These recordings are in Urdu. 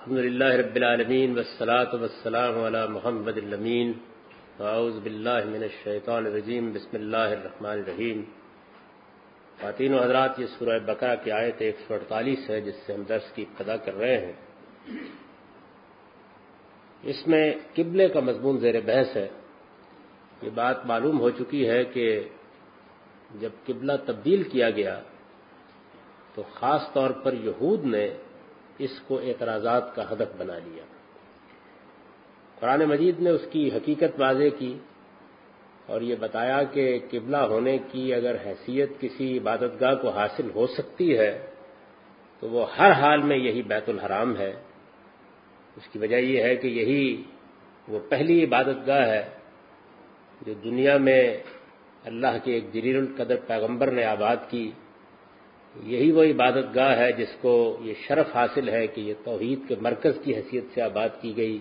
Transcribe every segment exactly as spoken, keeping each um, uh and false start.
الحمد للہ رب العالمین والصلاة والسلام علی محمد الامین اعوذ باللہ من الشیطان الرجیم بسم اللہ الرحمن الرحیم۔ خواتین و حضرات، یہ سورہ بقرہ کی آیت ایک سو اڑتالیس ہے جس سے ہم درس کی ابتدا کر رہے ہیں۔ اس میں قبلے کا مضمون زیر بحث ہے۔ یہ بات معلوم ہو چکی ہے کہ جب قبلہ تبدیل کیا گیا تو خاص طور پر یہود نے اس کو اعتراضات کا ہدف بنا لیا۔ قرآن مجید نے اس کی حقیقت واضح کی اور یہ بتایا کہ قبلہ ہونے کی اگر حیثیت کسی عبادت گاہ کو حاصل ہو سکتی ہے تو وہ ہر حال میں یہی بیت الحرام ہے۔ اس کی وجہ یہ ہے کہ یہی وہ پہلی عبادت گاہ ہے جو دنیا میں اللہ کے ایک جلیل القدر پیغمبر نے آباد کی۔ یہی وہ عبادت گاہ ہے جس کو یہ شرف حاصل ہے کہ یہ توحید کے مرکز کی حیثیت سے آباد کی گئی۔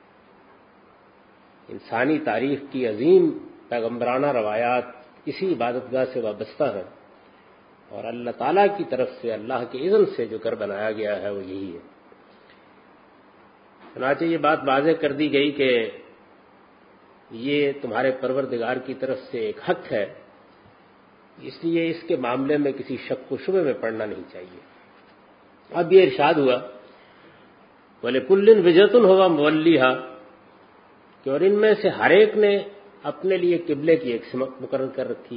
انسانی تاریخ کی عظیم پیغمبرانہ روایات اسی عبادت گاہ سے وابستہ ہیں اور اللہ تعالیٰ کی طرف سے اللہ کے اذن سے جو گھر بنایا گیا ہے وہ یہی ہے۔ چنانچہ یہ بات واضح کر دی گئی کہ یہ تمہارے پروردگار کی طرف سے ایک حق ہے، اس لیے اس کے معاملے میں کسی شک و شبے میں پڑنا نہیں چاہیے۔ اب یہ ارشاد ہوا وَلِكُلٍّ وِجْهَةٌ هُوَ مُوَلِّيهَا کہ اور ان میں سے ہر ایک نے اپنے لیے قبلے کی ایک سمت مقرر کر رکھی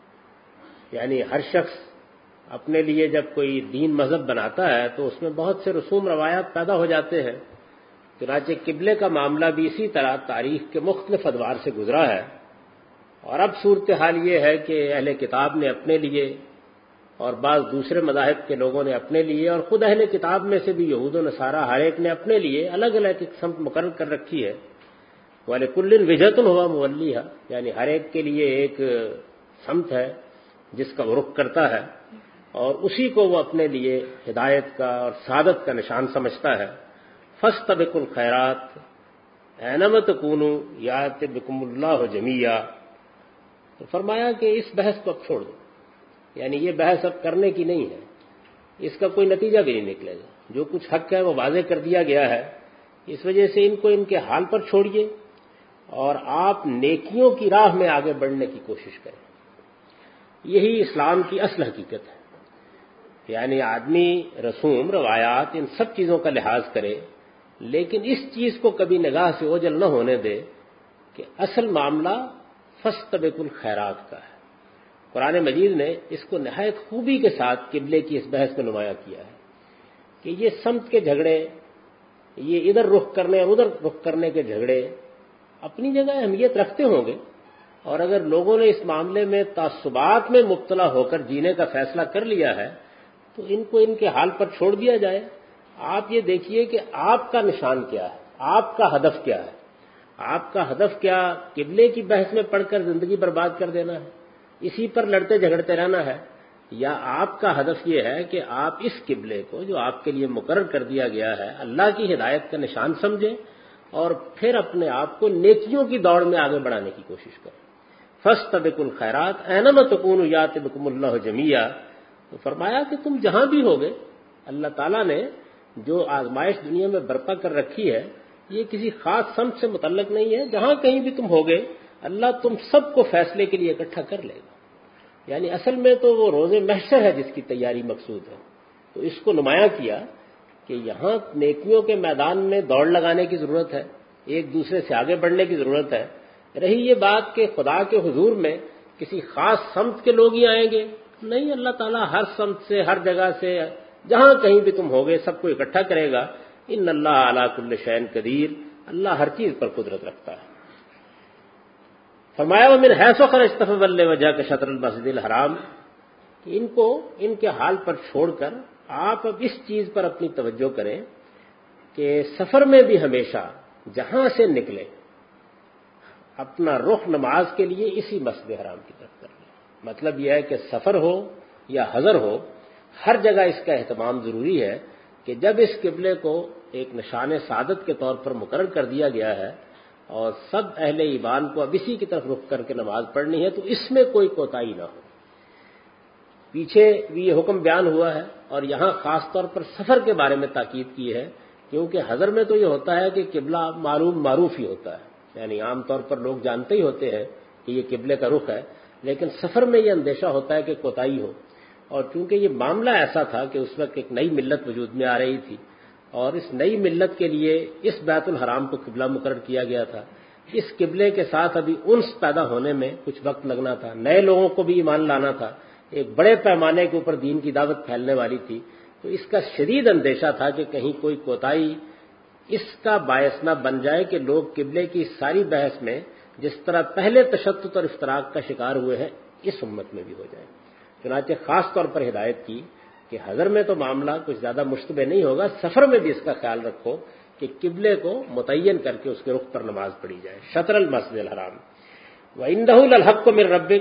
ہے۔ یعنی ہر شخص اپنے لیے جب کوئی دین مذہب بناتا ہے تو اس میں بہت سے رسوم روایات پیدا ہو جاتے ہیں۔ چنانچہ قبلے کا معاملہ بھی اسی طرح تاریخ کے مختلف ادوار سے گزرا ہے، اور اب صورتحال یہ ہے کہ اہل کتاب نے اپنے لیے اور بعض دوسرے مذاہب کے لوگوں نے اپنے لیے اور خود اہل کتاب میں سے بھی یہود و نصارہ ہر ایک نے اپنے لیے الگ الگ ایک سمت مقرر کر رکھی ہے۔ وَلِكُلٍّ وِجْهَةٌ هُوَ مُوَلِّيهَا یعنی ہر ایک کے لیے ایک سمت ہے جس کا وہ رخ کرتا ہے اور اسی کو وہ اپنے لیے ہدایت کا اور سعادت کا نشان سمجھتا ہے۔ فَاسْتَبِقُوا الْخَيْرَاتِ أَيْنَمَا تَكُونُوا يَأْتِ بِكُمُ اللَّهُ جَمِيعًا۔ تو فرمایا کہ اس بحث کو اب چھوڑ دو، یعنی یہ بحث اب کرنے کی نہیں ہے، اس کا کوئی نتیجہ بھی نہیں نکلے گا۔ جو کچھ حق ہے وہ واضح کر دیا گیا ہے، اس وجہ سے ان کو ان کے حال پر چھوڑیے اور آپ نیکیوں کی راہ میں آگے بڑھنے کی کوشش کریں۔ یہی اسلام کی اصل حقیقت ہے، یعنی آدمی رسوم روایات ان سب چیزوں کا لحاظ کرے لیکن اس چیز کو کبھی نگاہ سے اوجھل نہ ہونے دے کہ اصل معاملہ فاستبقوا الخیرات کا ہے۔ قرآن مجید نے اس کو نہایت خوبی کے ساتھ قبلے کی اس بحث میں نمایاں کیا ہے کہ یہ سمت کے جھگڑے، یہ ادھر رخ کرنے اور ادھر رخ کرنے کے جھگڑے اپنی جگہ اہمیت رکھتے ہوں گے، اور اگر لوگوں نے اس معاملے میں تعصبات میں مبتلا ہو کر جینے کا فیصلہ کر لیا ہے تو ان کو ان کے حال پر چھوڑ دیا جائے۔ آپ یہ دیکھیے کہ آپ کا نشان کیا ہے، آپ کا ہدف کیا ہے۔ آپ کا ہدف کیا قبلے کی بحث میں پڑھ کر زندگی برباد کر دینا ہے، اسی پر لڑتے جھگڑتے رہنا ہے، یا آپ کا ہدف یہ ہے کہ آپ اس قبلے کو جو آپ کے لیے مقرر کر دیا گیا ہے اللہ کی ہدایت کا نشان سمجھیں اور پھر اپنے آپ کو نیکیوں کی دوڑ میں آگے بڑھانے کی کوشش کریں۔ فاستبقوا الخیرات أَيْنَمَا تَكُونُوا يَأْتِ بِكُمُ اللَّهُ جَمِيعًا۔ تو فرمایا کہ تم جہاں بھی ہوگے، اللہ تعالیٰ نے جو آزمائش دنیا میں برپا کر رکھی ہے یہ کسی خاص سمت سے متعلق نہیں ہے، جہاں کہیں بھی تم ہوگے اللہ تم سب کو فیصلے کے لیے اکٹھا کر لے گا۔ یعنی اصل میں تو وہ روز محشر ہے جس کی تیاری مقصود ہے۔ تو اس کو نمایاں کیا کہ یہاں نیکیوں کے میدان میں دوڑ لگانے کی ضرورت ہے، ایک دوسرے سے آگے بڑھنے کی ضرورت ہے۔ رہی یہ بات کہ خدا کے حضور میں کسی خاص سمت کے لوگ ہی آئیں گے، نہیں، اللہ تعالیٰ ہر سمت سے، ہر جگہ سے، جہاں کہیں بھی تم ہوگے سب کو اکٹھا کرے گا۔ ان اللہ علی کل شیء قدیر، اللہ ہر چیز پر قدرت رکھتا ہے۔ فرمایا ومن حیث خرجت فول وجهک شطر المسجد الحرام کہ ان کو ان کے حال پر چھوڑ کر آپ اب اس چیز پر اپنی توجہ کریں کہ سفر میں بھی ہمیشہ جہاں سے نکلے اپنا رخ نماز کے لیے اسی مسجد حرام کی طرف کر لیں۔ مطلب یہ ہے کہ سفر ہو یا حضر ہو، ہر جگہ اس کا اہتمام ضروری ہے کہ جب اس قبلے کو ایک نشان سعادت کے طور پر مقرر کر دیا گیا ہے اور سب اہل ایمان کو اب اسی کی طرف رخ کر کے نماز پڑھنی ہے تو اس میں کوئی کوتاہی نہ ہو۔ پیچھے بھی یہ حکم بیان ہوا ہے اور یہاں خاص طور پر سفر کے بارے میں تاکید کی ہے کیونکہ حضر میں تو یہ ہوتا ہے کہ قبلہ معلوم معروف ہی ہوتا ہے، یعنی عام طور پر لوگ جانتے ہی ہوتے ہیں کہ یہ قبلے کا رخ ہے، لیکن سفر میں یہ اندیشہ ہوتا ہے کہ کوتاہی ہو، اور چونکہ یہ معاملہ ایسا تھا کہ اس وقت ایک نئی ملت وجود میں آ رہی تھی، اور اس نئی ملت کے لیے اس بیت الحرام کو قبلہ مقرر کیا گیا تھا، اس قبلے کے ساتھ ابھی انس پیدا ہونے میں کچھ وقت لگنا تھا، نئے لوگوں کو بھی ایمان لانا تھا، ایک بڑے پیمانے کے اوپر دین کی دعوت پھیلنے والی تھی، تو اس کا شدید اندیشہ تھا کہ کہیں کوئی کوتاہی اس کا باعث نہ بن جائے کہ لوگ قبلے کی ساری بحث میں جس طرح پہلے تشدد اور افتراق کا شکار ہوئے ہیں اس امت میں بھی ہو جائے۔ چنانچہ خاص طور پر ہدایت کی کہ حضر میں تو معاملہ کچھ زیادہ مشتبہ نہیں ہوگا، سفر میں بھی اس کا خیال رکھو کہ قبلے کو متعین کر کے اس کے رخ پر نماز پڑھی جائے۔ شطر المسجد الحرام وَإِنَّهُ لَلْحَقُّ مِن رَبِّكَ،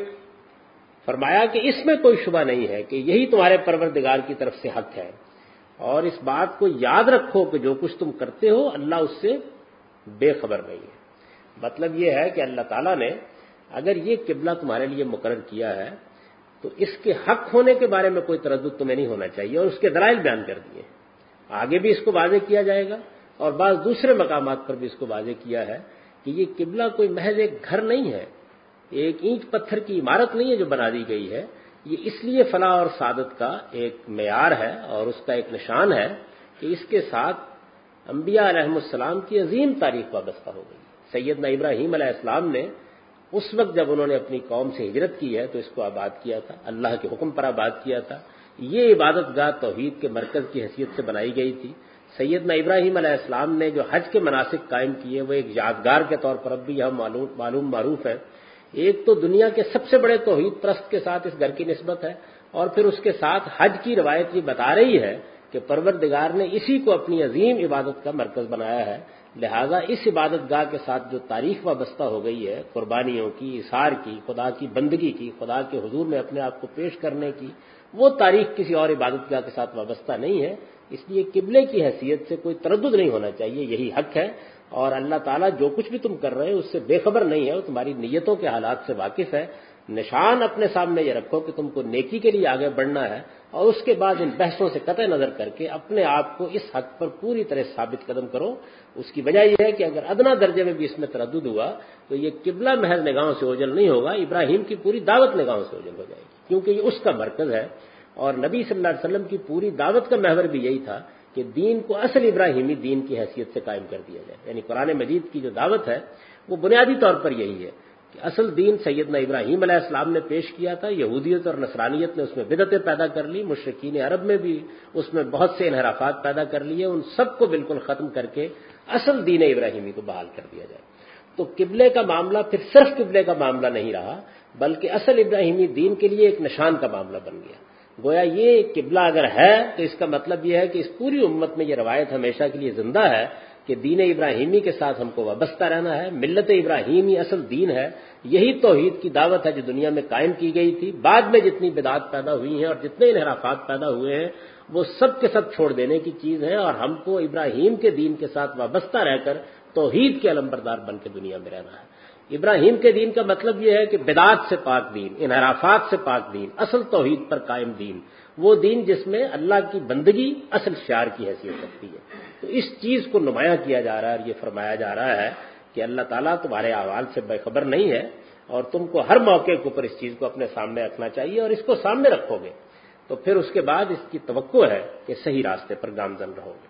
فرمایا کہ اس میں کوئی شبہ نہیں ہے کہ یہی تمہارے پروردگار کی طرف سے حق ہے، اور اس بات کو یاد رکھو کہ جو کچھ تم کرتے ہو اللہ اس سے بے خبر نہیں ہے۔ مطلب یہ ہے کہ اللہ تعالیٰ نے اگر یہ قبلہ تمہارے لیے مقرر کیا ہے تو اس کے حق ہونے کے بارے میں کوئی تردد تمہیں نہیں ہونا چاہیے، اور اس کے دلائل بیان کر دیے، آگے بھی اس کو واضح کیا جائے گا، اور بعض دوسرے مقامات پر بھی اس کو واضح کیا ہے کہ یہ قبلہ کوئی محض ایک گھر نہیں ہے، ایک اینٹ پتھر کی عمارت نہیں ہے جو بنا دی گئی ہے، یہ اس لیے فلاح اور سعادت کا ایک معیار ہے اور اس کا ایک نشان ہے کہ اس کے ساتھ انبیاء علیہم السلام کی عظیم تاریخ وابستہ ہو گئی۔ سیدنا ابراہیم علیہ السلام نے اس وقت جب انہوں نے اپنی قوم سے ہجرت کی ہے تو اس کو آباد کیا تھا، اللہ کے حکم پر آباد کیا تھا، یہ عبادت گاہ توحید کے مرکز کی حیثیت سے بنائی گئی تھی۔ سیدنا ابراہیم علیہ السلام نے جو حج کے مناسک قائم کیے وہ ایک یادگار کے طور پر اب بھی یہاں معلوم معلوم معروف ہے۔ ایک تو دنیا کے سب سے بڑے توحید پرست کے ساتھ اس گھر کی نسبت ہے، اور پھر اس کے ساتھ حج کی روایت یہ بتا رہی ہے کہ پروردگار نے اسی کو اپنی عظیم عبادت کا مرکز بنایا ہے، لہذا اس عبادت گاہ کے ساتھ جو تاریخ وابستہ ہو گئی ہے، قربانیوں کی، اثار کی، خدا کی بندگی کی، خدا کے حضور میں اپنے آپ کو پیش کرنے کی، وہ تاریخ کسی اور عبادت گاہ کے ساتھ وابستہ نہیں ہے، اس لیے قبلے کی حیثیت سے کوئی تردد نہیں ہونا چاہیے، یہی حق ہے، اور اللہ تعالیٰ جو کچھ بھی تم کر رہے ہو اس سے بے خبر نہیں ہے، وہ تمہاری نیتوں کے حالات سے واقف ہے۔ نشان اپنے سامنے یہ رکھو کہ تم کو نیکی کے لیے آگے بڑھنا ہے، اور اس کے بعد ان بحثوں سے قطع نظر کر کے اپنے آپ کو اس حق پر پوری طرح ثابت قدم کرو۔ اس کی وجہ یہ ہے کہ اگر ادنا درجے میں بھی اس میں تردد ہوا تو یہ قبلہ محض نگاہوں سے اوجھل نہیں ہوگا، ابراہیم کی پوری دعوت نگاہوں سے اوجھل ہو جائے گی، کیونکہ یہ اس کا مرکز ہے، اور نبی صلی اللہ علیہ وسلم کی پوری دعوت کا محور بھی یہی تھا کہ دین کو اصل ابراہیمی دین کی حیثیت سے قائم کر دیا جائے، یعنی قرآن مجید کی جو دعوت ہے وہ بنیادی طور پر یہی ہے کہ اصل دین سیدنا ابراہیم علیہ السلام نے پیش کیا تھا، یہودیت اور نصرانیت نے اس میں بدعتیں پیدا کر لی، مشرکین عرب میں بھی اس میں بہت سے انحرافات پیدا کر لیے، ان سب کو بالکل ختم کر کے اصل دین ابراہیمی کو بحال کر دیا جائے۔ تو قبلے کا معاملہ پھر صرف قبلے کا معاملہ نہیں رہا، بلکہ اصل ابراہیمی دین کے لیے ایک نشان کا معاملہ بن گیا۔ گویا یہ قبلہ اگر ہے تو اس کا مطلب یہ ہے کہ اس پوری امت میں یہ روایت ہمیشہ کے لیے زندہ ہے کہ دین ابراہیمی کے ساتھ ہم کو وابستہ رہنا ہے، ملت ابراہیمی اصل دین ہے، یہی توحید کی دعوت ہے جو دنیا میں قائم کی گئی تھی، بعد میں جتنی بدعات پیدا ہوئی ہیں اور جتنے انحرافات پیدا ہوئے ہیں وہ سب کے سب چھوڑ دینے کی چیز ہے، اور ہم کو ابراہیم کے دین کے ساتھ وابستہ رہ کر توحید کے علمبردار بن کے دنیا میں رہنا ہے۔ ابراہیم کے دین کا مطلب یہ ہے کہ بدعات سے پاک دین، انحرافات سے پاک دین، اصل توحید پر قائم دین، وہ دین جس میں اللہ کی بندگی اصل شعار کی حیثیت رکھتی ہے۔ تو اس چیز کو نمایاں کیا جا رہا ہے، اور یہ فرمایا جا رہا ہے کہ اللہ تعالیٰ تمہارے اعمال سے بے خبر نہیں ہے، اور تم کو ہر موقع کے اوپر اس چیز کو اپنے سامنے رکھنا چاہیے، اور اس کو سامنے رکھو گے تو پھر اس کے بعد اس کی توقع ہے کہ صحیح راستے پر گامزن رہو گے۔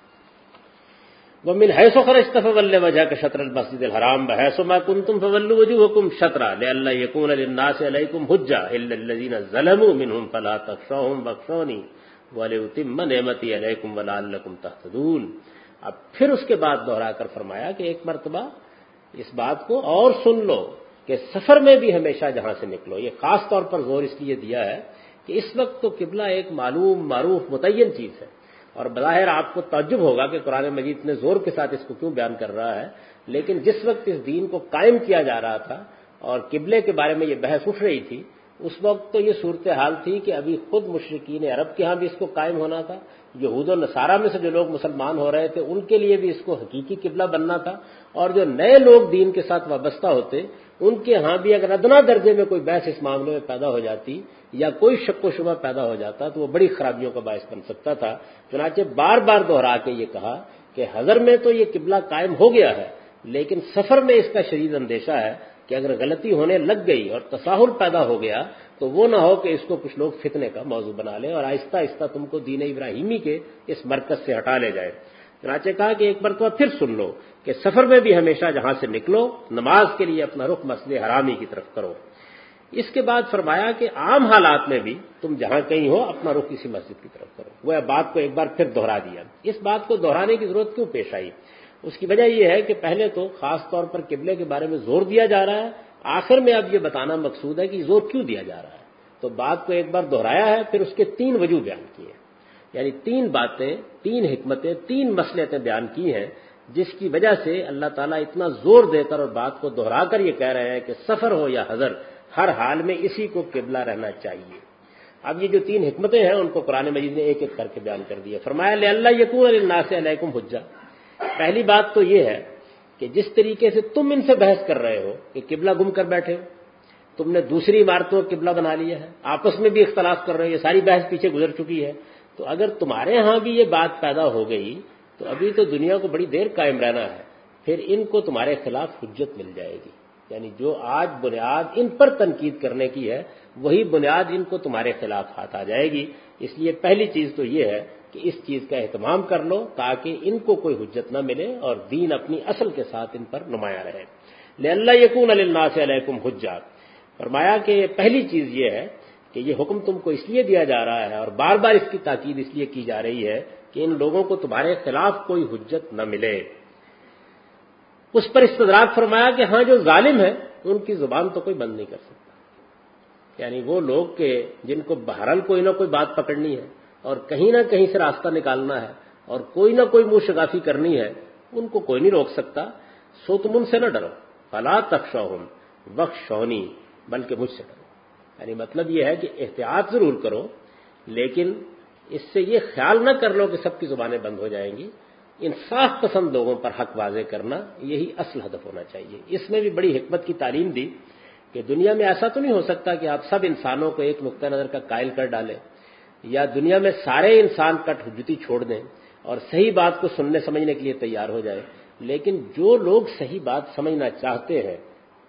وَمِنْ حَيْثُ خَرَجْتَ فَوَلِّ وَجْهَكَ شَطْرَ الْمَسْجِدِ الْحَرَامِ وَحَيْثُ مَا كُنْتُمْ فَوَلُّوا وُجُوهَكُمْ شَطْرَهُ لِئَلَّا يَكُونَ لِلنَّاسِ عَلَيْكُمْ حُجَّةٌ إِلَّا الَّذِينَ ظَلَمُوا مِنْهُمْ فَلَا تَخْشَوْهُمْ وَاخْشَوْنِي وَلِأُتِمَّ نِعْمَتِي عَلَيْكُمْ وَلَعَلَّكُمْ تَهْتَدُونَ۔ اب پھر اس کے بعد دوہرا کر فرمایا کہ ایک مرتبہ اس بات کو اور سن لو کہ سفر میں بھی ہمیشہ جہاں سے نکلو، یہ خاص طور پر زور اس لیے دیا ہے کہ اس وقت تو قبلہ ایک معلوم معروف متعین چیز ہے، اور بظاہر آپ کو تعجب ہوگا کہ قرآن مجید نے زور کے ساتھ اس کو کیوں بیان کر رہا ہے، لیکن جس وقت اس دین کو قائم کیا جا رہا تھا اور قبلے کے بارے میں یہ بحث اٹھ رہی تھی، اس وقت تو یہ صورتحال تھی کہ ابھی خود مشرکین عرب کے ہاں بھی اس کو قائم ہونا تھا، یہود و نصارہ میں سے جو لوگ مسلمان ہو رہے تھے ان کے لیے بھی اس کو حقیقی قبلہ بننا تھا، اور جو نئے لوگ دین کے ساتھ وابستہ ہوتے ان کے ہاں بھی اگر ادنا درجے میں کوئی بحث اس معاملے میں پیدا ہو جاتی یا کوئی شک و شبہ پیدا ہو جاتا تو وہ بڑی خرابیوں کا باعث بن سکتا تھا۔ چنانچہ بار بار دہرا کے یہ کہا کہ حضر میں تو یہ قبلہ قائم ہو گیا ہے، لیکن سفر میں اس کا شدید اندیشہ ہے کہ اگر غلطی ہونے لگ گئی اور تساہل پیدا ہو گیا تو وہ نہ ہو کہ اس کو کچھ لوگ فتنے کا موضوع بنا لیں اور آہستہ آہستہ تم کو دین ابراہیمی کے اس مرکز سے ہٹا لے جائے۔ چنانچہ کہا کہ ایک مرتبہ پھر سن لو کہ سفر میں بھی ہمیشہ جہاں سے نکلو نماز کے لیے اپنا رخ مسجد حرامی کی طرف کرو۔ اس کے بعد فرمایا کہ عام حالات میں بھی تم جہاں کہیں ہو اپنا رخ کسی مسجد کی طرف کرو۔ وہ بات کو ایک بار پھر دہرا دیا۔ اس بات کو دہرانے کی ضرورت کیوں پیش آئی؟ اس کی وجہ یہ ہے کہ پہلے تو خاص طور پر قبلے کے بارے میں زور دیا جا رہا ہے، آخر میں اب یہ بتانا مقصود ہے کہ زور کیوں دیا جا رہا ہے۔ تو بات کو ایک بار دہرایا ہے، پھر اس کے تین وجوہ بیان کیے، یعنی تین باتیں، تین حکمتیں، تین مصلحتیں بیان کی ہیں جس کی وجہ سے اللہ تعالیٰ اتنا زور دے کر اور بات کو دہرا کر یہ کہہ رہے ہیں کہ سفر ہو یا حضر ہر حال میں اسی کو قبلہ رہنا چاہیے۔ اب یہ جو تین حکمتیں ہیں ان کو قرآن مجید نے ایک ایک کر کے بیان کر دیا۔ فرمایا لِأَلَّا يَكُونَ لِلنَّاسِ عَلَيْكُمْ حُجَّةٌ۔ پہلی بات تو یہ ہے کہ جس طریقے سے تم ان سے بحث کر رہے ہو کہ قبلہ گم کر بیٹھے ہو، تم نے دوسری عمارتوں کو قبلہ بنا لیا ہے، آپس میں بھی اختلاف کر رہے ہو، یہ ساری بحث پیچھے گزر چکی ہے، تو اگر تمہارے ہاں بھی یہ بات پیدا ہو گئی تو ابھی تو دنیا کو بڑی دیر قائم رہنا ہے، پھر ان کو تمہارے خلاف حجت مل جائے گی۔ یعنی جو آج بنیاد ان پر تنقید کرنے کی ہے وہی بنیاد ان کو تمہارے خلاف ہاتھ آ جائے گی۔ اس لیے پہلی چیز تو یہ ہے کہ اس چیز کا اہتمام کر لو تاکہ ان کو کوئی حجت نہ ملے اور دین اپنی اصل کے ساتھ ان پر نمایاں رہے۔ لِأَلَّا يَكُونَ لِلنَّاسِ عَلَيْكُمْ حُجَّةٌ۔ فرمایا کہ پہلی چیز یہ ہے کہ یہ حکم تم کو اس لیے دیا جا رہا ہے اور بار بار اس کی تاکید اس لیے کی جا رہی ہے کہ ان لوگوں کو تمہارے خلاف کوئی حجت نہ ملے۔ اس پر استدراک فرمایا کہ ہاں جو ظالم ہے ان کی زبان تو کوئی بند نہیں کر سکتا، یعنی وہ لوگ کہ جن کو بہرحال کوئی نہ کوئی بات پکڑنی ہے اور کہیں نہ کہیں سے راستہ نکالنا ہے اور کوئی نہ کوئی منہ شگافی کرنی ہے، ان کو کوئی نہیں روک سکتا۔ سو تم ان سے نہ ڈرو، فلا تخشوہم واخشونی، بلکہ مجھ سے ڈرو۔ یعنی مطلب یہ ہے کہ احتیاط ضرور کرو لیکن اس سے یہ خیال نہ کر لو کہ سب کی زبانیں بند ہو جائیں گی۔ انصاف پسند لوگوں پر حق واضح کرنا یہی اصل ہدف ہونا چاہیے۔ اس میں بھی بڑی حکمت کی تعلیم دی کہ دنیا میں ایسا تو نہیں ہو سکتا کہ آپ سب انسانوں کو ایک نقطہ نظر کا قائل کر ڈالیں یا دنیا میں سارے انسان کٹ حجتی چھوڑ دیں اور صحیح بات کو سننے سمجھنے کے لیے تیار ہو جائے، لیکن جو لوگ صحیح بات سمجھنا چاہتے ہیں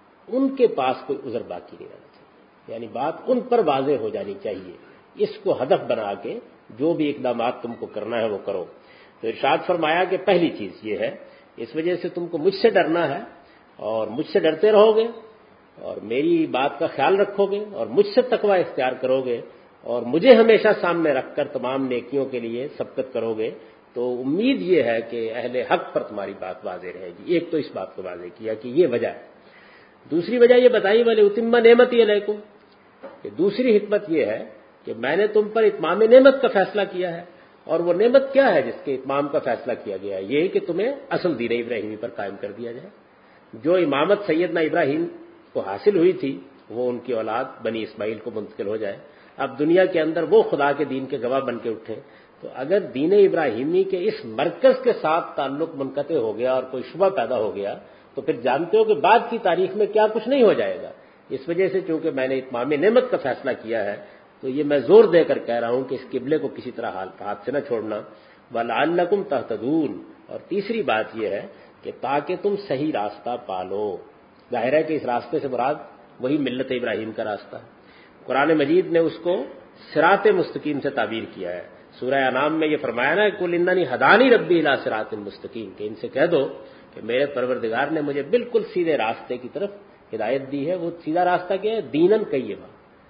ان کے پاس کوئی عذر باقی نہیں رہنا چاہیے، یعنی بات ان پر واضح ہو جانی چاہیے۔ اس کو ہدف بنا کے جو بھی اقدامات تم کو کرنا ہے وہ کرو۔ تو ارشاد فرمایا کہ پہلی چیز یہ ہے، اس وجہ سے تم کو مجھ سے ڈرنا ہے اور مجھ سے ڈرتے رہو گے اور میری بات کا خیال رکھو گے اور مجھ سے تقوی اختیار کرو گے اور مجھے ہمیشہ سامنے رکھ کر تمام نیکیوں کے لیے سبقت کرو گے، تو امید یہ ہے کہ اہل حق پر تمہاری بات واضح رہے گی۔ ایک تو اس بات کو واضح کیا کہ یہ وجہ ہے۔ دوسری وجہ یہ بتائی وَلِأُتِمَّ نِعْمَتِي عَلَيْكُمْ، کہ دوسری حکمت یہ ہے کہ میں نے تم پر اتمام نعمت کا فیصلہ کیا ہے، اور وہ نعمت کیا ہے جس کے اتمام کا فیصلہ کیا گیا ہے؟ یہ کہ تمہیں اصل دین ابراہیمی پر قائم کر دیا جائے۔ جو امامت سیدنا ابراہیم کو حاصل ہوئی تھی وہ ان کی اولاد بنی اسماعیل کو منتقل ہو جائے، اب دنیا کے اندر وہ خدا کے دین کے گواہ بن کے اٹھیں۔ تو اگر دین ابراہیمی کے اس مرکز کے ساتھ تعلق منقطع ہو گیا اور کوئی شبہ پیدا ہو گیا تو پھر جانتے ہو کہ بعد کی تاریخ میں کیا کچھ نہیں ہو جائے گا۔ اس وجہ سے چونکہ میں نے اتمام نعمت کا فیصلہ کیا ہے تو یہ میں زور دے کر کہہ رہا ہوں کہ اس قبلے کو کسی طرح ہاتھ سے نہ چھوڑنا۔ وَلَعَلَّكُمْ تَهْتَدُونَ، اور تیسری بات یہ ہے کہ تاکہ تم صحیح راستہ پالو۔ ظاہر ہے کہ اس راستے سے مراد وہی ملت ابراہیم کا راستہ ہے۔ قرآن مجید نے اس کو صراط مستقیم سے تعبیر کیا ہے۔ سورہ انعام میں یہ فرمایا نا قُلْ إِنَّنِي هَدَانِي رَبِّي إِلَىٰ صِرَاطٍ مُسْتَقِيمٍ، کہ ان سے کہہ دو کہ میرے پروردگار نے مجھے بالکل سیدھے راستے کی طرف ہدایت دی ہے۔ وہ سیدھا راستہ کیا ہے؟ دیناً قیمہ،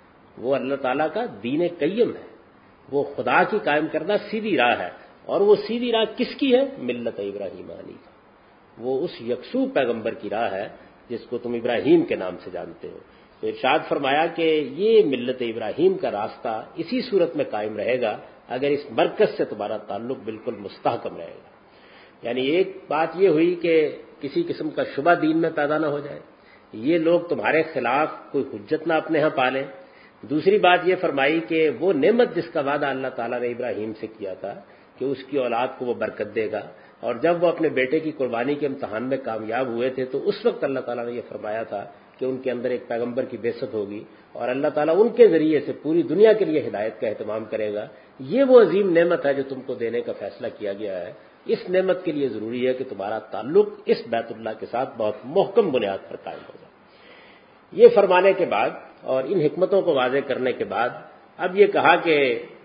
وہ اللہ تعالیٰ کا دین قیم ہے، وہ خدا کی قائم کردہ سیدھی راہ ہے، اور وہ سیدھی راہ کس کی ہے؟ ملت ابراہیم حنیفہ، وہ اس یکسو پیغمبر کی راہ ہے جس کو تم ابراہیم کے نام سے جانتے ہو۔ تو ارشاد فرمایا کہ یہ ملت ابراہیم کا راستہ اسی صورت میں قائم رہے گا اگر اس مرکز سے تمہارا تعلق بالکل مستحکم رہے گا۔ یعنی ایک بات یہ ہوئی کہ کسی قسم کا شبہ دین میں پیدا نہ ہو جائے، یہ لوگ تمہارے خلاف کوئی حجت نہ اپنے ہاں پالیں۔ دوسری بات یہ فرمائی کہ وہ نعمت جس کا وعدہ اللہ تعالیٰ نے ابراہیم سے کیا تھا کہ اس کی اولاد کو وہ برکت دے گا، اور جب وہ اپنے بیٹے کی قربانی کے امتحان میں کامیاب ہوئے تھے تو اس وقت اللہ تعالیٰ نے یہ فرمایا تھا کہ ان کے اندر ایک پیغمبر کی بعثت ہوگی اور اللہ تعالیٰ ان کے ذریعے سے پوری دنیا کے لیے ہدایت کا اہتمام کرے گا۔ یہ وہ عظیم نعمت ہے جو تم کو دینے کا فیصلہ کیا گیا ہے، اس نعمت کے لیے ضروری ہے کہ تمہارا تعلق اس بیت اللہ کے ساتھ بہت محکم بنیاد پر قائم ہو جائے۔ یہ فرمانے کے بعد اور ان حکمتوں کو واضح کرنے کے بعد اب یہ کہا کہ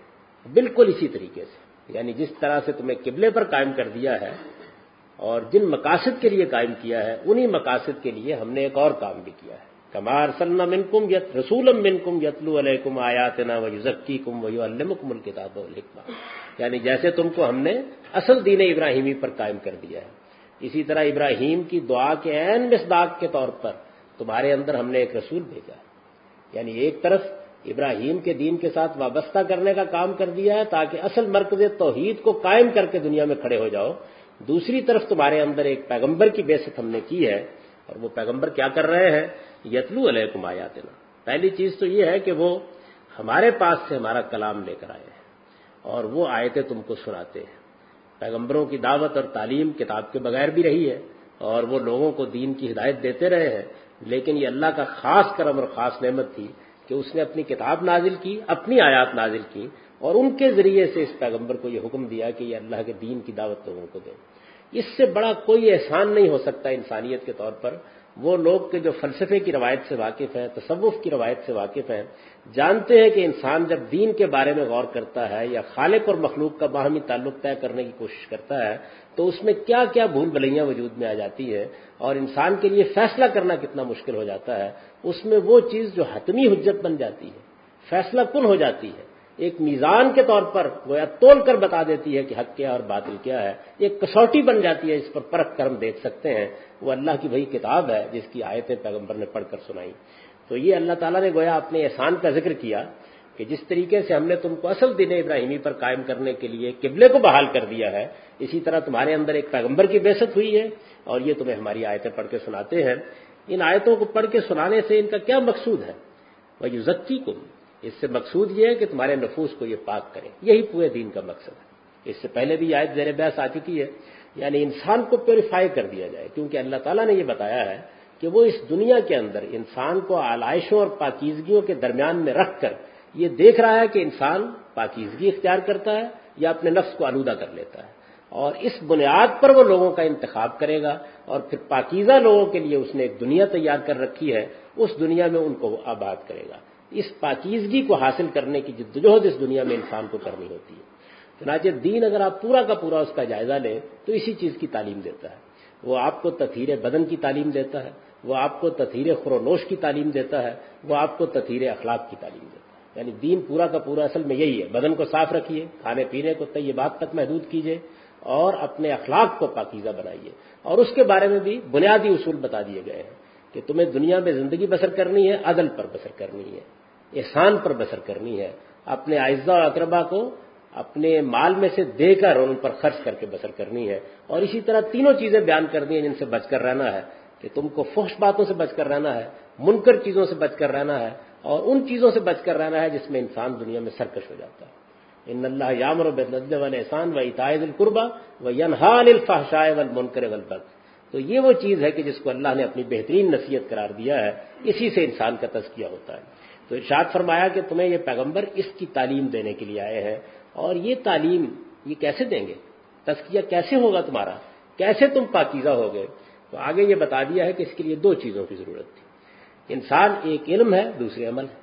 بالکل اسی طریقے سے، یعنی جس طرح سے تمہیں قبلے پر قائم کر دیا ہے اور جن مقاصد کے لیے قائم کیا ہے، انہی مقاصد کے لیے ہم نے ایک اور کام بھی کیا ہے۔ کما ارسلنا منکم یت رسولا منکم یتلو علیکم آیاتنا ویزکیکم ویعلمکم الکتاب والحکمہ، یعنی جیسے تم کو ہم نے اصل دین ابراہیمی پر قائم کر دیا ہے، اسی طرح ابراہیم کی دعا کے عین مصداق کے طور پر تمہارے اندر ہم نے ایک رسول بھیجا ہے۔ یعنی ایک طرف ابراہیم کے دین کے ساتھ وابستہ کرنے کا کام کر دیا ہے تاکہ اصل مرکز توحید کو قائم کر کے دنیا میں کھڑے ہو جاؤ، دوسری طرف تمہارے اندر ایک پیغمبر کی بعثت ہم نے کی ہے، اور وہ پیغمبر کیا کر رہے ہیں؟ یتلو علیکم آیاتنا۔ پہلی چیز تو یہ ہے کہ وہ ہمارے پاس سے ہمارا کلام لے کر آئے ہیں اور وہ آیتیں تم کو سناتے ہیں۔ پیغمبروں کی دعوت اور تعلیم کتاب کے بغیر بھی رہی ہے اور وہ لوگوں کو دین کی ہدایت دیتے رہے ہیں، لیکن یہ اللہ کا خاص کرم اور خاص نعمت تھی کہ اس نے اپنی کتاب نازل کی، اپنی آیات نازل کی، اور ان کے ذریعے سے اس پیغمبر کو یہ حکم دیا کہ یہ اللہ کے دین کی دعوت لوگوں کو دیں۔ اس سے بڑا کوئی احسان نہیں ہو سکتا انسانیت کے طور پر۔ وہ لوگ کہ جو فلسفے کی روایت سے واقف ہیں، تصوف کی روایت سے واقف ہیں، جانتے ہیں کہ انسان جب دین کے بارے میں غور کرتا ہے یا خالق اور مخلوق کا باہمی تعلق طے کرنے کی کوشش کرتا ہے تو اس میں کیا کیا بھول بھلیاں وجود میں آ جاتی ہے اور انسان کے لیے فیصلہ کرنا کتنا مشکل ہو جاتا ہے۔ اس میں وہ چیز جو حتمی حجت بن جاتی ہے، فیصلہ کن ہو جاتی ہے، ایک میزان کے طور پر گویا تول کر بتا دیتی ہے کہ حق کیا اور باطل کیا ہے، ایک کسوٹی بن جاتی ہے اس پر پرکھ کر ہم دیکھ سکتے ہیں، وہ اللہ کی وہی کتاب ہے جس کی آیتیں پیغمبر نے پڑھ کر سنائی۔ تو یہ اللہ تعالیٰ نے گویا اپنے احسان کا ذکر کیا کہ جس طریقے سے ہم نے تم کو اصل دین ابراہیمی پر قائم کرنے کے لیے قبلے کو بحال کر دیا ہے، اسی طرح تمہارے اندر ایک پیغمبر کی بعثت ہوئی ہے اور یہ تمہیں ہماری آیتیں پڑھ کے سناتے ہیں۔ ان آیتوں کو پڑھ کے سنانے سے ان کا کیا مقصود ہے؟ وَيُزَكِّيكُمْ، اس سے مقصود یہ ہے کہ تمہارے نفوس کو یہ پاک کرے، یہی پورے دین کا مقصد ہے۔ اس سے پہلے بھی آیت زیر بحث آ چکی ہے، یعنی انسان کو پیوریفائی کر دیا جائے، کیونکہ اللہ تعالیٰ نے یہ بتایا ہے کہ وہ اس دنیا کے اندر انسان کو آلائشوں اور پاکیزگیوں کے درمیان میں رکھ کر یہ دیکھ رہا ہے کہ انسان پاکیزگی اختیار کرتا ہے یا اپنے نفس کو آلودہ کر لیتا ہے، اور اس بنیاد پر وہ لوگوں کا انتخاب کرے گا، اور پھر پاکیزہ لوگوں کے لیے اس نے ایک دنیا تیار کر رکھی ہے، اس دنیا میں ان کو وہ آباد کرے گا۔ اس پاکیزگی کو حاصل کرنے کی جدوجہد اس دنیا میں انسان کو کرنی ہوتی ہے۔ چنانچہ دین اگر آپ پورا کا پورا اس کا جائزہ لیں تو اسی چیز کی تعلیم دیتا ہے۔ وہ آپ کو تطہیر بدن کی تعلیم دیتا ہے، وہ آپ کو تطہیر خورونوش کی تعلیم دیتا ہے، وہ آپ کو تطہیر اخلاق کی تعلیم دیتا ہے۔ یعنی دین پورا کا پورا اصل میں یہی ہے، بدن کو صاف رکھیے، کھانے پینے کو طیبات تک محدود کیجیے، اور اپنے اخلاق کو پاکیزہ بنائیے، اور اس کے بارے میں بھی بنیادی اصول بتا دیے گئے ہیں کہ تمہیں دنیا میں زندگی بسر کرنی ہے، عدل پر بسر کرنی ہے، احسان پر بسر کرنی ہے، اپنے اعزاء و اقربا کو اپنے مال میں سے دے کر اور ان پر خرچ کر کے بسر کرنی ہے، اور اسی طرح تینوں چیزیں بیان کرنی ہیں جن سے بچ کر رہنا ہے کہ تم کو فحش باتوں سے بچ کر رہنا ہے، منکر چیزوں سے بچ کر رہنا ہے، اور ان چیزوں سے بچ کر رہنا ہے جس میں انسان دنیا میں سرکش ہو جاتا ہے۔ ان اللہ یامر بالعدل والاحسان وایتاء ذی القربی وینہی عن الفحشاء والمنکر والبغی۔ تو یہ وہ چیز ہے کہ جس کو اللہ نے اپنی بہترین نصیحت قرار دیا ہے، اسی سے انسان کا تزکیہ ہوتا ہے۔ تو ارشاد فرمایا کہ تمہیں یہ پیغمبر اس کی تعلیم دینے کے لیے آئے ہیں، اور یہ تعلیم یہ کیسے دیں گے؟ تزکیہ کیسے ہوگا تمہارا؟ کیسے تم پاکیزہ ہوگے؟ تو آگے یہ بتا دیا ہے کہ اس کے لیے دو چیزوں کی ضرورت تھی۔ انسان ایک علم ہے، دوسرے عمل ہے۔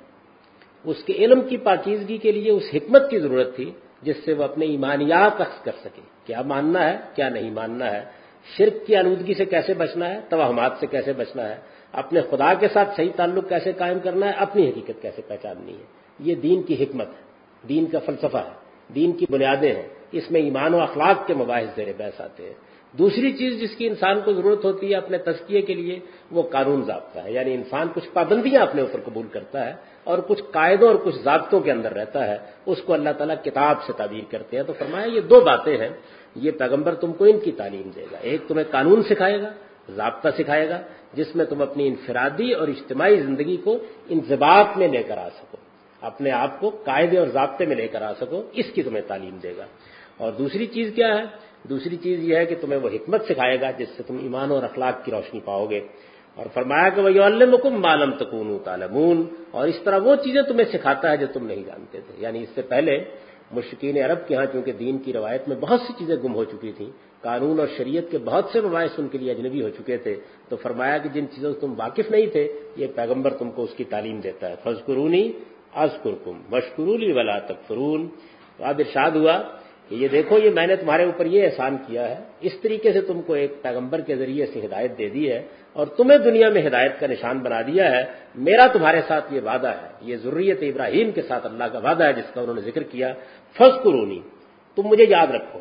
اس کے علم کی پاکیزگی کے لیے اس حکمت کی ضرورت تھی جس سے وہ اپنے ایمانیات اخذ کر سکے، کیا ماننا ہے کیا نہیں ماننا ہے، شرک کی آلودگی سے کیسے بچنا ہے، توہمات سے کیسے بچنا ہے، اپنے خدا کے ساتھ صحیح تعلق کیسے قائم کرنا ہے، اپنی حقیقت کیسے پہچاننی ہے۔ یہ دین کی حکمت ہے، دین کا فلسفہ ہے، دین کی بنیادیں ہیں۔ اس میں ایمان و اخلاق کے مباحث زیر بحث آتے ہیں۔ دوسری چیز جس کی انسان کو ضرورت ہوتی ہے اپنے تزکیے کے لیے، وہ قانون ضابطہ ہے، یعنی انسان کچھ پابندیاں اپنے اوپر قبول کرتا ہے اور کچھ قاعدوں اور کچھ ضابطوں کے اندر رہتا ہے، اس کو اللہ تعالیٰ کتاب سے تعبیر کرتے ہیں۔ تو فرمایا یہ دو باتیں ہیں، یہ پیغمبر تم کو ان کی تعلیم دے گا، ایک تمہیں قانون سکھائے گا، ضابطہ سکھائے گا، جس میں تم اپنی انفرادی اور اجتماعی زندگی کو انضباط میں لے کر آ سکو، اپنے آپ کو قاعدے اور ضابطے میں لے کر آ سکو، اس کی تمہیں تعلیم دے گا۔ اور دوسری چیز کیا ہے؟ دوسری چیز یہ ہے کہ تمہیں وہ حکمت سکھائے گا جس سے تم ایمان اور اخلاق کی روشنی پاؤ گے۔ اور فرمایا کہ وَيُعَلِّمُكُم مَّا لَمْ تَكُونُوا تَعْلَمُونَ، اور اس طرح وہ چیزیں تمہیں سکھاتا ہے جو تم نہیں جانتے تھے۔ یعنی اس سے پہلے مشرکین عرب کے ہاں چونکہ دین کی روایت میں بہت سی چیزیں گم ہو چکی تھیں، قانون اور شریعت کے بہت سے مباحث ان کے لیے اجنبی ہو چکے تھے، تو فرمایا کہ جن چیزوں سے تم واقف نہیں تھے یہ پیغمبر تم کو اس کی تعلیم دیتا ہے۔ فاذکرونی اذکرکم واشکروا لی ولا تکفرون۔ تو اب ارشاد ہوا کہ یہ دیکھو یہ میں نے تمہارے اوپر یہ احسان کیا ہے، اس طریقے سے تم کو ایک پیغمبر کے ذریعے سے ہدایت دے دی ہے اور تمہیں دنیا میں ہدایت کا نشان بنا دیا ہے۔ میرا تمہارے ساتھ یہ وعدہ ہے، یہ ذریت ابراہیم کے ساتھ اللہ کا وعدہ ہے جس کا انہوں نے ذکر کیا، فاذکرونی، تم مجھے یاد رکھو،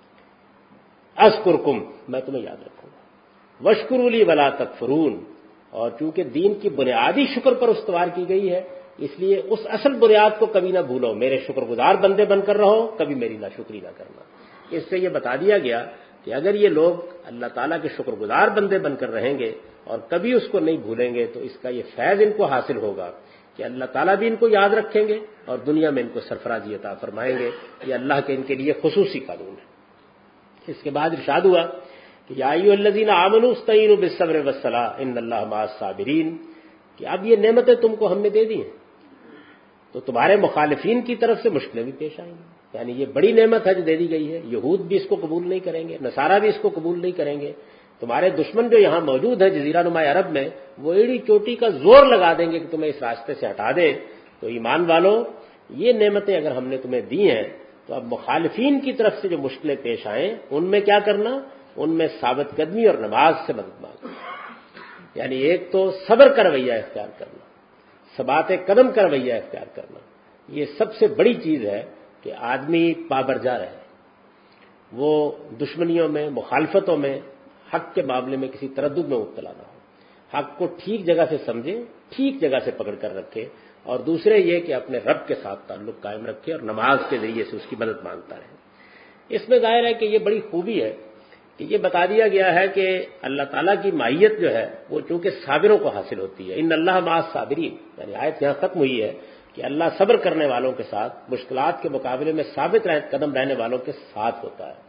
اذکرکم، میں تمہیں یاد رکھوں گا، واشکروا لی ولا تکفرون۔ اور چونکہ دین کی بنیادی شکر پر استوار کی گئی ہے اس لیے اس اصل بنیاد کو کبھی نہ بھولو، میرے شکر گزار بندے بن کر رہو، کبھی میری ناشکری نہ کرنا۔ اس سے یہ بتا دیا گیا کہ اگر یہ لوگ اللہ تعالیٰ کے شکر گزار بندے بن کر رہیں گے اور کبھی اس کو نہیں بھولیں گے تو اس کا یہ فیض ان کو حاصل ہوگا کہ اللہ تعالیٰ بھی ان کو یاد رکھیں گے اور دنیا میں ان کو سرفرازی عطا فرمائیں گے۔ یہ اللہ کے ان کے لیے خصوصی قانون ہے۔ اس کے بعد ارشاد ہوا کہ یا ایھا الذین آمنوا استعینوا بالصبر والصلاۃ ان اللہ مع الصابرین، کہ اب یہ نعمتیں تم کو ہم نے دے دی ہیں تو تمہارے مخالفین کی طرف سے مشکلیں بھی پیش آئیں گی، یعنی یہ بڑی نعمت ہے جو دے دی گئی ہے، یہود بھی اس کو قبول نہیں کریں گے، نصارہ بھی اس کو قبول نہیں کریں گے، تمہارے دشمن جو یہاں موجود ہیں جزیرہ نما عرب میں وہ ایڑی چوٹی کا زور لگا دیں گے کہ تمہیں اس راستے سے ہٹا دیں۔ تو ایمان والو یہ نعمتیں اگر ہم نے تمہیں دی ہیں تو اب مخالفین کی طرف سے جو مشکلیں پیش آئیں ان میں کیا کرنا، ان میں ثابت قدمی اور نماز سے مدد مانگنا، یعنی ایک تو صبر کا رویہ اختیار کرنا، ثبات قدم کا رویہ اختیار کرنا، یہ سب سے بڑی چیز ہے کہ آدمی پابرجا رہے، وہ دشمنیوں میں مخالفتوں میں حق کے معاملے میں کسی تردد میں مبتلا نہ ہو، حق کو ٹھیک جگہ سے سمجھے، ٹھیک جگہ سے پکڑ کر رکھے، اور دوسرے یہ کہ اپنے رب کے ساتھ تعلق قائم رکھے اور نماز کے ذریعے سے اس کی مدد مانگتا رہے۔ اس میں ظاہر ہے کہ یہ بڑی خوبی ہے کہ یہ بتا دیا گیا ہے کہ اللہ تعالیٰ کی معیت جو ہے وہ چونکہ صابروں کو حاصل ہوتی ہے، ان اللہ مع الصابرین، یعنی آیت یہاں ختم ہوئی ہے کہ اللہ صبر کرنے والوں کے ساتھ، مشکلات کے مقابلے میں ثابت رہ قدم رہنے والوں کے ساتھ ہوتا ہے۔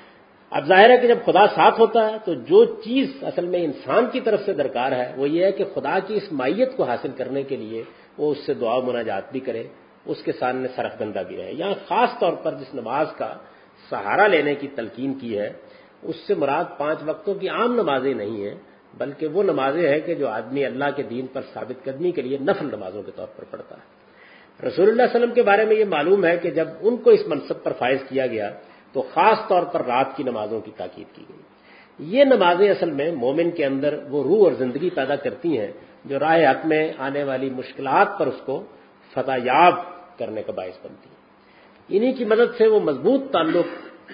اب ظاہر ہے کہ جب خدا ساتھ ہوتا ہے تو جو چیز اصل میں انسان کی طرف سے درکار ہے وہ یہ ہے کہ خدا کی اس معیت کو حاصل کرنے کے لیے وہ اس سے دعا و مناجات بھی کرے، اس کے سامنے سرخندہ بھی رہے۔ یہاں خاص طور پر جس نماز کا سہارا لینے کی تلقین کی ہے اس سے مراد پانچ وقتوں کی عام نمازیں نہیں ہیں بلکہ وہ نمازیں ہیں کہ جو آدمی اللہ کے دین پر ثابت قدمی کے لیے نفل نمازوں کے طور پر پڑھتا ہے۔ رسول اللہ صلی اللہ علیہ وسلم کے بارے میں یہ معلوم ہے کہ جب ان کو اس منصب پر فائز کیا گیا تو خاص طور پر رات کی نمازوں کی تاکید کی گئی۔ یہ نمازیں اصل میں مومن کے اندر وہ روح اور زندگی پیدا کرتی ہیں جو راہ حق میں آنے والی مشکلات پر اس کو فتح یاب کرنے کا باعث بنتی ہیں۔ انہی کی مدد سے وہ مضبوط تعلق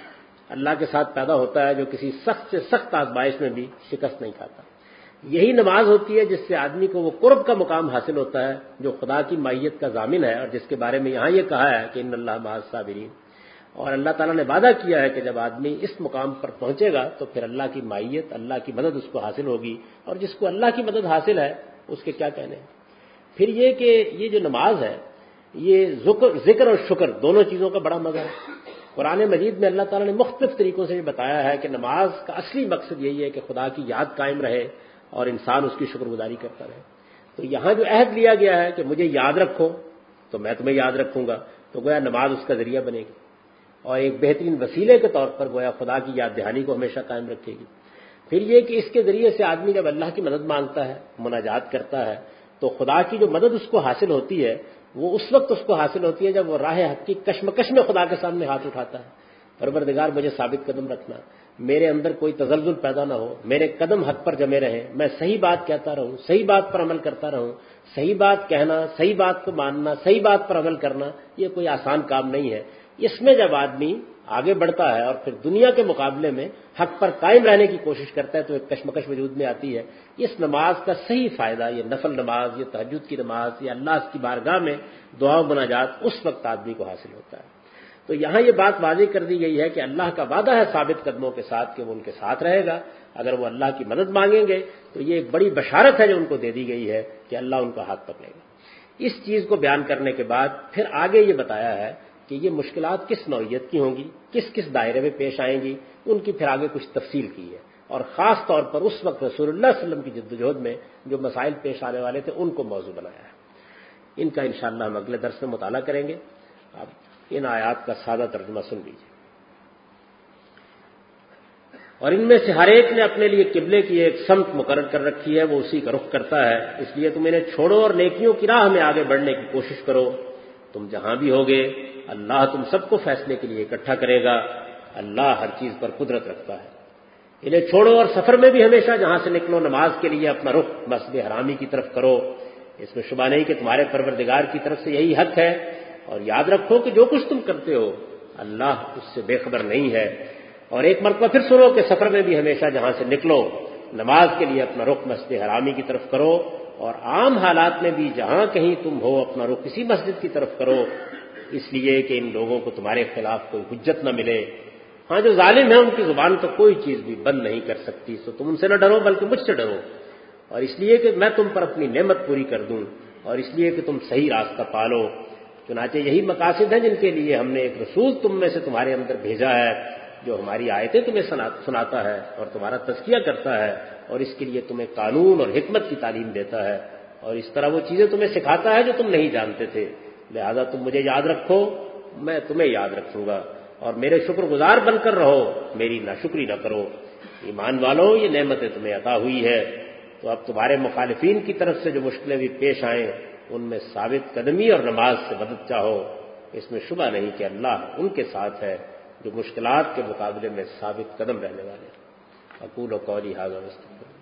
اللہ کے ساتھ پیدا ہوتا ہے جو کسی سخت سے سخت آزمائش میں بھی شکست نہیں کھاتا۔ یہی نماز ہوتی ہے جس سے آدمی کو وہ قرب کا مقام حاصل ہوتا ہے جو خدا کی معیت کا ضامن ہے اور جس کے بارے میں یہاں یہ کہا ہے کہ ان اللہ مع الصابرین، اور اللہ تعالیٰ نے وعدہ کیا ہے کہ جب آدمی اس مقام پر پہنچے گا تو پھر اللہ کی معیت، اللہ کی مدد اس کو حاصل ہوگی، اور جس کو اللہ کی مدد حاصل ہے اس کے کیا کہنے ہیں۔ پھر یہ کہ یہ جو نماز ہے یہ ذکر اور شکر دونوں چیزوں کا بڑا مزہ ہے۔ قرآن مجید میں اللہ تعالیٰ نے مختلف طریقوں سے یہ بتایا ہے کہ نماز کا اصلی مقصد یہی ہے کہ خدا کی یاد قائم رہے اور انسان اس کی شکر گزاری کرتا رہے۔ تو یہاں جو عہد لیا گیا ہے کہ مجھے یاد رکھو تو میں تمہیں یاد رکھوں گا، تو گویا نماز اس کا ذریعہ بنے گی اور ایک بہترین وسیلے کے طور پر گویا خدا کی یاد دہانی کو ہمیشہ قائم رکھے گی۔ پھر یہ کہ اس کے ذریعے سے آدمی جب اللہ کی مدد مانگتا ہے، مناجات کرتا ہے، تو خدا کی جو مدد اس کو حاصل ہوتی ہے وہ اس وقت اس کو حاصل ہوتی ہے جب وہ راہ حق کی کشمکش میں خدا کے سامنے ہاتھ اٹھاتا ہے، پروردگار مجھے ثابت قدم رکھنا، میرے اندر کوئی تزلزل پیدا نہ ہو، میرے قدم حق پر جمے رہیں، میں صحیح بات کہتا رہوں، صحیح بات پر عمل کرتا رہوں، صحیح بات کہنا، صحیح بات کو ماننا، صحیح بات پر عمل کرنا یہ کوئی آسان کام نہیں ہے۔ اس میں جب آدمی آگے بڑھتا ہے اور پھر دنیا کے مقابلے میں حق پر قائم رہنے کی کوشش کرتا ہے تو ایک کشمکش وجود میں آتی ہے۔ اس نماز کا صحیح فائدہ، یہ نفل نماز، یہ تہجد کی نماز، یہ اللہ کی بارگاہ میں دعا و مناجات اس وقت آدمی کو حاصل ہوتا ہے۔ تو یہاں یہ بات واضح کر دی گئی ہے کہ اللہ کا وعدہ ہے ثابت قدموں کے ساتھ کہ وہ ان کے ساتھ رہے گا، اگر وہ اللہ کی مدد مانگیں گے تو یہ ایک بڑی بشارت ہے جو ان کو دے دی گئی ہے کہ اللہ ان کا ہاتھ پکڑے گا۔ اس چیز کو بیان کرنے کے بعد پھر آگے یہ بتایا ہے کہ یہ مشکلات کس نوعیت کی ہوں گی، کس کس دائرے میں پیش آئیں گی، ان کی پھر آگے کچھ تفصیل کی ہے، اور خاص طور پر اس وقت رسول اللہ صلی اللہ علیہ وسلم کی جدوجہد میں جو مسائل پیش آنے والے تھے ان کو موضوع بنایا ہے۔ ان کا انشاءاللہ ہم اگلے درس میں مطالعہ کریں گے۔ اب ان آیات کا سادہ ترجمہ سن لیجیے۔ اور ان میں سے ہر ایک نے اپنے لیے قبلے کی ایک سمت مقرر کر رکھی ہے، وہ اسی کا رخ کرتا ہے، اس لیے تم انہیں چھوڑو اور نیکیوں کی راہ میں آگے بڑھنے کی کوشش کرو۔ تم جہاں بھی ہوگے اللہ تم سب کو فیصلے کے لیے اکٹھا کرے گا، اللہ ہر چیز پر قدرت رکھتا ہے۔ انہیں چھوڑو اور سفر میں بھی ہمیشہ جہاں سے نکلو نماز کے لیے اپنا رخ مسجد حرامی کی طرف کرو، اس میں شبہ نہیں کہ تمہارے پروردگار کی طرف سے یہی حق ہے، اور یاد رکھو کہ جو کچھ تم کرتے ہو اللہ اس سے بے خبر نہیں ہے۔ اور ایک مرتبہ پھر سنو کہ سفر میں بھی ہمیشہ جہاں سے نکلو نماز کے لیے اپنا رخ مسجد حرامی کی طرف کرو، اور عام حالات میں بھی جہاں کہیں تم ہو اپنا رخ کسی مسجد کی طرف کرو، اس لیے کہ ان لوگوں کو تمہارے خلاف کوئی حجت نہ ملے۔ ہاں جو ظالم ہیں ان کی زبان تو کوئی چیز بھی بند نہیں کر سکتی، سو تم ان سے نہ ڈرو بلکہ مجھ سے ڈرو، اور اس لیے کہ میں تم پر اپنی نعمت پوری کر دوں، اور اس لیے کہ تم صحیح راستہ پالو۔ چنانچہ یہی مقاصد ہیں جن کے لیے ہم نے ایک رسول تم میں سے تمہارے اندر بھیجا ہے، جو ہماری آیتیں تمہیں سناتا ہے اور تمہارا تزکیہ کرتا ہے، اور اس کے لیے تمہیں قانون اور حکمت کی تعلیم دیتا ہے، اور اس طرح وہ چیزیں تمہیں سکھاتا ہے جو تم نہیں جانتے تھے۔ لہذا تم مجھے یاد رکھو، میں تمہیں یاد رکھوں گا، اور میرے شکر گزار بن کر رہو، میری ناشکری نہ کرو۔ ایمان والو، یہ نعمتیں تمہیں عطا ہوئی ہے، تو اب تمہارے مخالفین کی طرف سے جو مشکلیں بھی پیش آئیں ان میں ثابت قدمی اور نماز سے مدد چاہو، اس میں شبہ نہیں کہ اللہ ان کے ساتھ ہے جو مشکلات کے مقابلے میں ثابت قدم رہنے والے ہیں۔ اقول قولی ھذا واستغفر